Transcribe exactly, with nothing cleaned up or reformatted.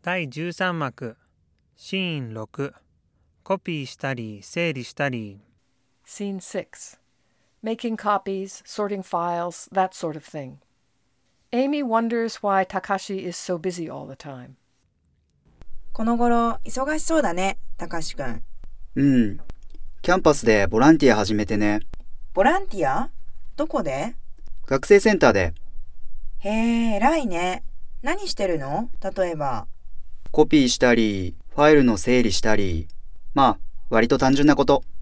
だいじゅうさん幕シーンろくコピーしたり整理したり Scene six. Making copies, sorting files, that sort of thing. Amy wonders why Takashi is so busy all the time. この頃、忙しそうだね、たかしくん。 うん。キャンパスでボランティア始めてね。 ボランティア？どこで？ 学生センターで。 へえ、偉いね。何してるの？例えば。 コピーしたり、ファイルの整理したり。まあ、割と単純なこと。